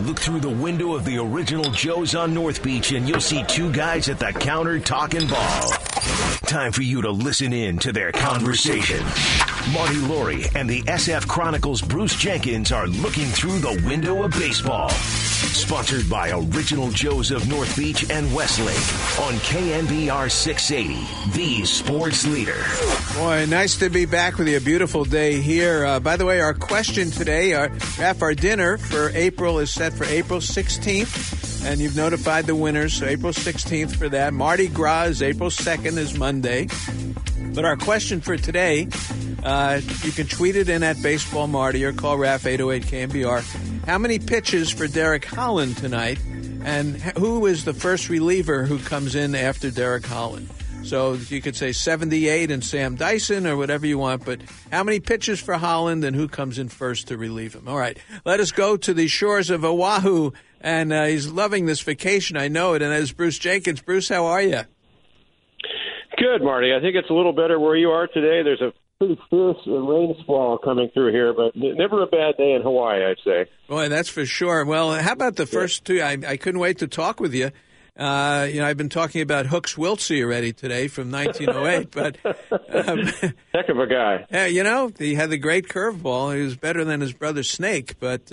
Look through the window of the original Joe's on North Beach and you'll see two guys at the counter talking ball. Time for you to listen in to their conversation. Marty Laurie and the SF Chronicles' Bruce Jenkins are looking through the window of baseball. Sponsored by Original Joe's of North Beach and Westlake on KNBR 680, the sports leader. Boy, nice to be back with you. A beautiful day here. By the way, our question today, our dinner for April is set for April 16th, and you've notified the winners, so April 16th for that. Mardi Gras is April 2nd is Monday. But our question for today, you can tweet it in at Baseball Marty or call RAF 808-KNBR. How many pitches for Derek Holland tonight? And who is the first reliever who comes in after Derek Holland? So you could say 78 and Sam Dyson or whatever you want, but how many pitches for Holland and who comes in first to relieve him? All right, let us go to the shores of Oahu, and he's loving this vacation, I know it, and that is Bruce Jenkins. Bruce, how are you? Good, Marty. I think it's a little better where you are today. There's a pretty fierce rain squall coming through here, but never a bad day in Hawaii, I'd say. Boy, that's for sure. Well, how about the first two? I couldn't wait to talk with you. I've been talking about Hooks Wiltse already today from 1908, but heck of a guy. Yeah, he had the great curveball. He was better than his brother Snake, but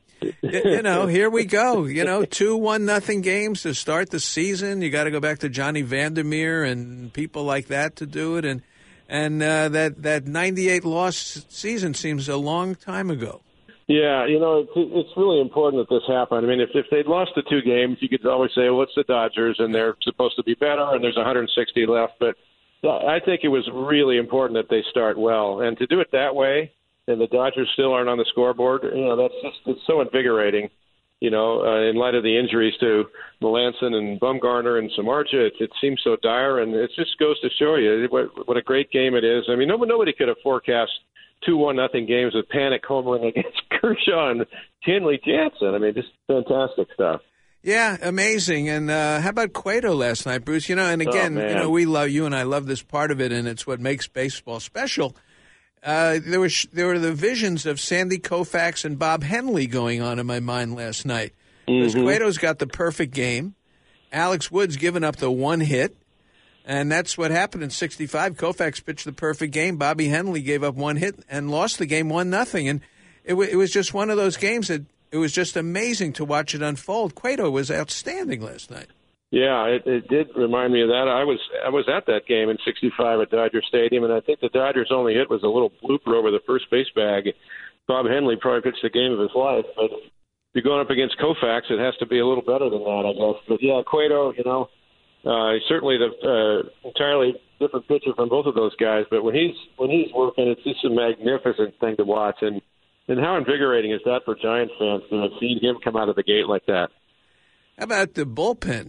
here we go. 2-1-0 games to start the season. You got to go back to Johnny Vandermeer and people like that to do it, and that 98 loss season seems a long time ago. Yeah, it's really important that this happened. I mean, if they'd lost the two games, you could always say, well, it's the Dodgers, and they're supposed to be better, and there's 160 left. But I think it was really important that they start well. And to do it that way, and the Dodgers still aren't on the scoreboard, it's so invigorating, in light of the injuries to Melanson and Bumgarner and Samardzija. It seems so dire, and it just goes to show you what a great game it is. I mean, nobody could have forecast 2-1-0 games with Panic homering against Kershaw and Kenley Jansen. I mean, just fantastic stuff. Yeah, amazing. And how about Cueto last night, Bruce? And again, we love you, and I love this part of it, and it's what makes baseball special. There were the visions of Sandy Koufax and Bob Henley going on in my mind last night. Because Cueto's got the perfect game. Alex Wood's given up the one hit. And that's what happened in 65. Koufax pitched the perfect game. Bobby Henley gave up one hit and lost the game 1-0. And it was just one of those games that it was just amazing to watch it unfold. Cueto was outstanding last night. Yeah, it did remind me of that. I was at that game in 65 at Dodger Stadium, and I think the Dodgers' only hit was a little blooper over the first base bag. Bob Henley probably pitched the game of his life. But if you're going up against Koufax, it has to be a little better than that, I guess. But, yeah, Cueto, certainly the entirely different pitcher from both of those guys, but when he's working, it's just a magnificent thing to watch. And how invigorating is that for Giants fans to have seen him come out of the gate like that? How about the bullpen?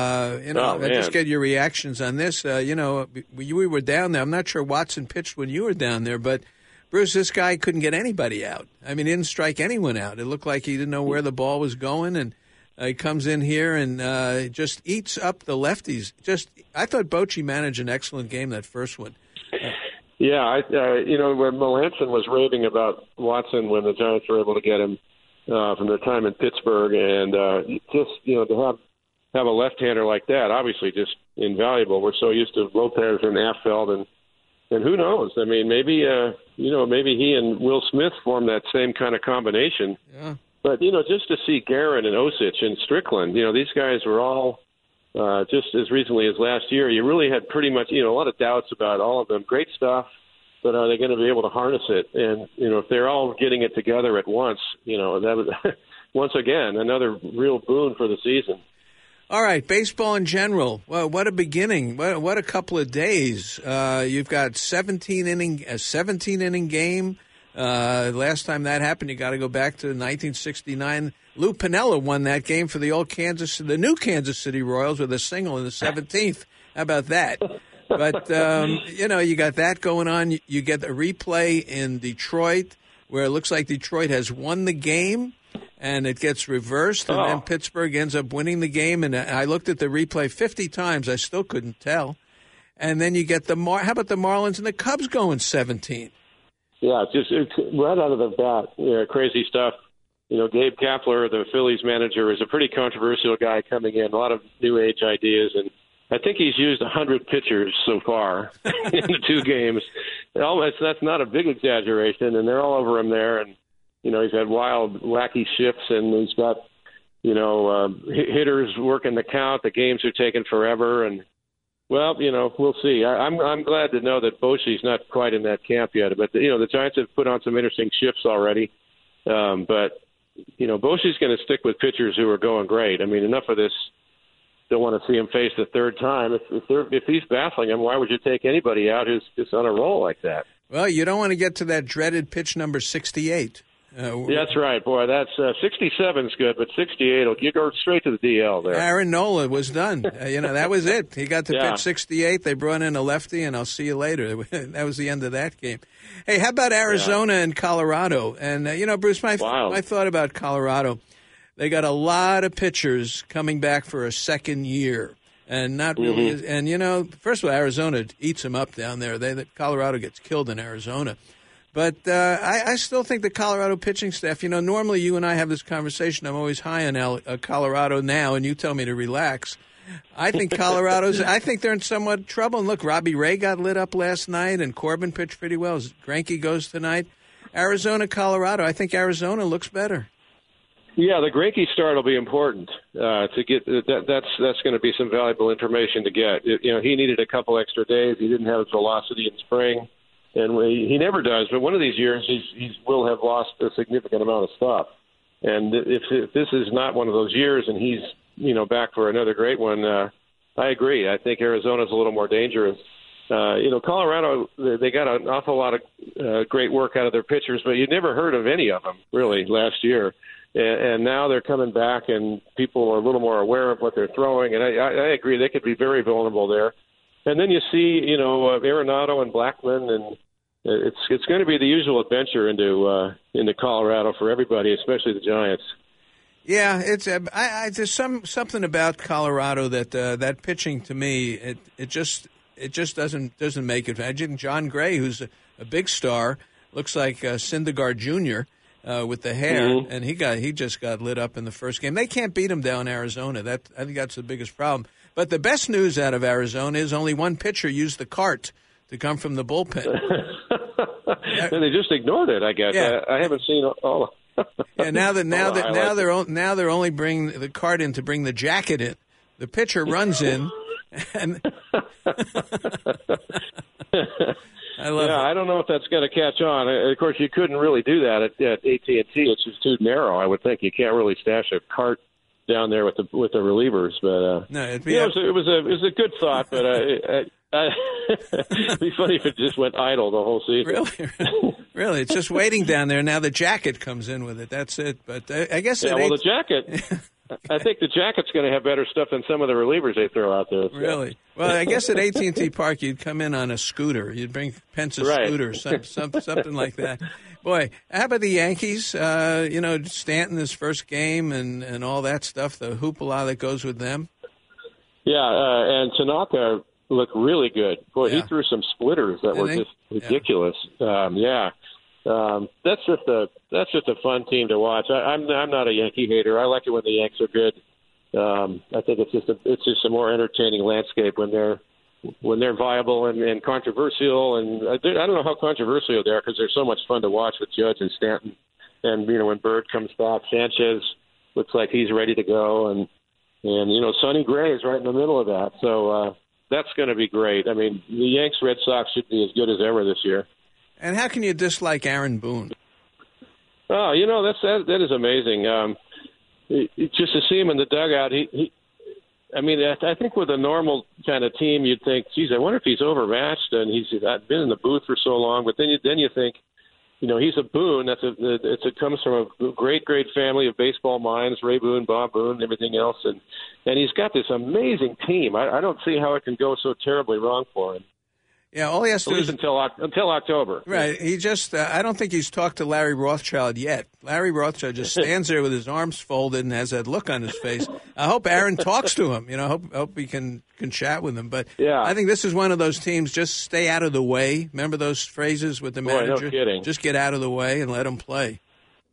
I just get your reactions on this. We were down there. I'm not sure Watson pitched when you were down there, but Bruce, this guy couldn't get anybody out. I mean, he didn't strike anyone out. It looked like he didn't know where the ball was going, and he comes in here and just eats up the lefties. I thought Bochy managed an excellent game, that first one. Yeah, when Melanson was raving about Watson when the Giants were able to get him from their time in Pittsburgh, and to have a left-hander like that, obviously just invaluable. We're so used to Lopez and Affeld, and who knows? I mean, maybe he and Will Smith form that same kind of combination. Yeah. But, just to see Guerin and Osich and Strickland, these guys were all just as recently as last year. You really had pretty much, a lot of doubts about all of them. Great stuff, but are they going to be able to harness it? And, if they're all getting it together at once, that was, once again, another real boon for the season. All right, baseball in general. Well, what a beginning! What a couple of days. You've got 17-inning game. Last time that happened, you got to go back to 1969. Lou Piniella won that game for the new Kansas City Royals with a single in the 17th. How about that? But you got that going on. You get a replay in Detroit where it looks like Detroit has won the game. And it gets reversed, and then Pittsburgh ends up winning the game. And I looked at the replay 50 times. I still couldn't tell. And then you get how about the Marlins and the Cubs going 17? Yeah, it's right out of the bat. Crazy stuff. Gabe Kapler, the Phillies manager, is a pretty controversial guy coming in, a lot of new age ideas, and I think he's used 100 pitchers so far in the 2 games. That's not a big exaggeration, and they're all over him there. And he's had wild, wacky shifts, and he's got hitters working the count. The games are taking forever, and well, we'll see. I'm glad to know that Bochy's not quite in that camp yet, but the Giants have put on some interesting shifts already. But Bochy's going to stick with pitchers who are going great. I mean, enough of this. Don't want to see him face the third time. If he's baffling him, why would you take anybody out who's just on a roll like that? Well, you don't want to get to that dreaded pitch number 68. That's right, boy. That's 67's good, but 68 you go straight to the DL there. Aaron Nola was done. That was it. He got to pitch 68. They brought in a lefty, and I'll see you later. That was the end of that game. Hey, how about Arizona and Colorado? And Bruce, my thought about Colorado. They got a lot of pitchers coming back for a second year, and not really. Mm-hmm. And first of all, Arizona eats them up down there. Colorado gets killed in Arizona, but I still think the Colorado pitching staff. Normally you and I have this conversation. I'm always high on Colorado now, and you tell me to relax. I think I think they're in somewhat trouble. And look, Robbie Ray got lit up last night, and Corbin pitched pretty well. Greinke goes tonight. Arizona, Colorado. I think Arizona looks better. Yeah, the Greinke start will be important to get. That's going to be some valuable information to get. He needed a couple extra days. He didn't have his velocity in spring, and he never does. But one of these years, he will have lost a significant amount of stuff. And if this is not one of those years, and he's back for another great one, I agree. I think Arizona's a little more dangerous. Colorado, they got an awful lot of great work out of their pitchers, but you never heard of any of them really last year. And now they're coming back, and people are a little more aware of what they're throwing. And I agree, they could be very vulnerable there. And then you see, Arenado and Blackmon, and it's going to be the usual adventure into Colorado for everybody, especially the Giants. Yeah, it's there's something about Colorado that pitching to me it just doesn't make it. Imagine John Gray, who's a big star, looks like Syndergaard Jr. With the hair, and he just got lit up in the first game. They can't beat him down in Arizona. I think that's the biggest problem. But the best news out of Arizona is only one pitcher used the cart to come from the bullpen. And they just ignored it, I guess. Yeah. I haven't seen all. Yeah, now they're only bringing the cart in to bring the jacket in. The pitcher runs in, and I don't know if that's going to catch on. Of course, you couldn't really do that at AT&T. It's just too narrow. I would think you can't really stash a cart down there with the relievers. But no, it was a good thought. But it'd be funny if it just went idle the whole season. Really, it's just waiting down there. Now the jacket comes in with it. That's it. But I guess the jacket. I think the jacket's going to have better stuff than some of the relievers they throw out there. So. Really? Well, I guess at AT&T Park you'd come in on a scooter. You'd bring Pence's scooter, something like that. Boy, how about the Yankees? Stanton, his first game and all that stuff, the hoopla that goes with them. Yeah, and Tanaka looked really good. Boy, he threw some splitters that were just ridiculous. That's just a fun team to watch. I'm not a Yankee hater. I like it when the Yanks are good. I think it's just a more entertaining landscape when they're viable and controversial. And I don't know how controversial they are because they're so much fun to watch with Judge and Stanton. And when Bird comes back, Sanchez looks like he's ready to go, and Sonny Gray is right in the middle of that. So that's going to be great. I mean, the Yanks Red Sox should be as good as ever this year. And how can you dislike Aaron Boone? Oh, that is amazing. Just to see him in the dugout, I think with a normal kind of team, you'd think, geez, I wonder if he's overmatched and he's been in the booth for so long. But then you think, he's a Boone. It comes from a great family of baseball minds, Ray Boone, Bob Boone, everything else. And he's got this amazing team. I don't see how it can go so terribly wrong for him. Yeah, all he has to do is until October. Right. He just I don't think he's talked to Larry Rothschild yet. Larry Rothschild just stands there with his arms folded and has that look on his face. I hope Aaron talks to him. Hope he can chat with him. But yeah. I think this is one of those teams. Just stay out of the way. Remember those phrases with the manager? No kidding. Just get out of the way and let him play.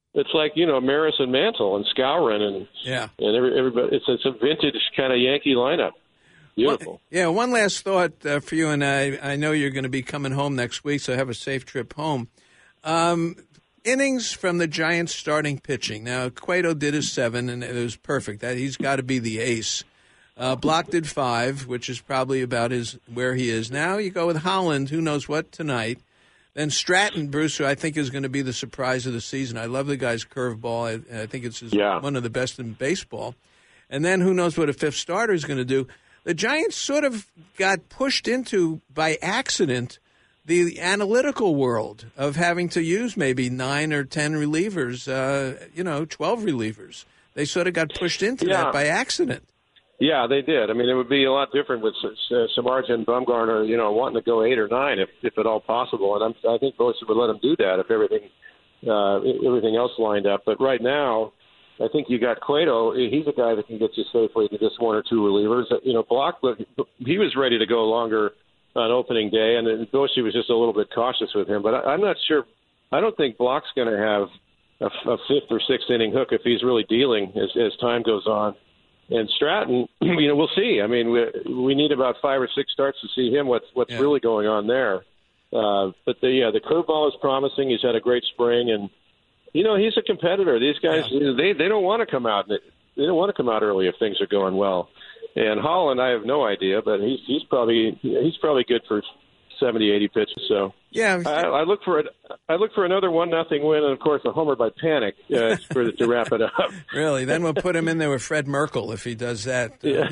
It's like, Maris and Mantle and Skowron and everybody. It's a vintage kind of Yankee lineup. Beautiful. One last thought for you, and I know you're going to be coming home next week, so have a safe trip home. Innings from the Giants starting pitching. Now, Cueto did his 7, and it was perfect. He's got to be the ace. Block did 5, which is probably about where he is. Now you go with Holland, who knows what, tonight. Then Stratton, Bruce, who I think is going to be the surprise of the season. I love the guy's curveball. I think it's one of the best in baseball. And then who knows what a fifth starter is going to do. The Giants sort of got pushed into, by accident, the analytical world of having to use maybe 9 or 10 relievers, 12 relievers. They sort of got pushed into that by accident. Yeah, they did. I mean, it would be a lot different with Samardzija and Bumgarner, wanting to go 8 or 9 if at all possible. And I think Bosa would let them do that if everything else lined up. But right now, I think you got Cueto. He's a guy that can get you safely to just 1 or 2 relievers. Block, he was ready to go longer on opening day, and Bosa was just a little bit cautious with him. But I'm not sure. I don't think Block's going to have a 5th or 6th inning hook if he's really dealing as time goes on. And Stratton, we'll see. I mean, we need about 5 or 6 starts to see him what's really going on there. But the curveball is promising. He's had a great spring, and he's a competitor. These guys, they don't want to come out. They don't want to come out early if things are going well. And Holland, I have no idea, but he's probably good for 70, 80 pitches. So I look for another 1-0 win, and of course a homer by Panic to wrap it up. Really? Then we'll put him in there with Fred Merkle if he does that.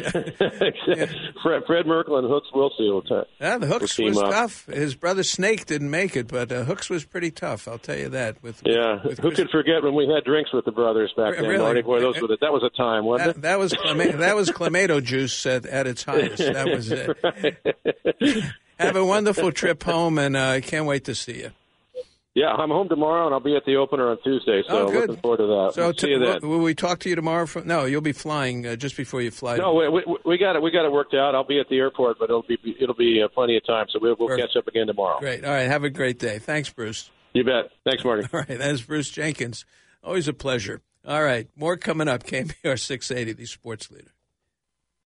Fred Merkle and Hooks Wilson will the Hooks was tough. His brother Snake didn't make it, but Hooks was pretty tough. I'll tell you that. Who could forget when we had drinks with the brothers back then? Really? Marty? Boy, that was a time, wasn't it? That was Clamato juice at its highest. That was it. Right. Have a wonderful trip home, and I can't wait to see you. Yeah, I'm home tomorrow, and I'll be at the opener on Tuesday, so looking forward to that. So see you then. Will we talk to you tomorrow? No, you'll be flying just before you fly. No, we got it worked out. I'll be at the airport, but it'll be plenty of time, so we'll catch up again tomorrow. Great. All right, have a great day. Thanks, Bruce. You bet. Thanks, Marty. All right, that's Bruce Jenkins. Always a pleasure. All right, more coming up. KMBR 680, the sports leader.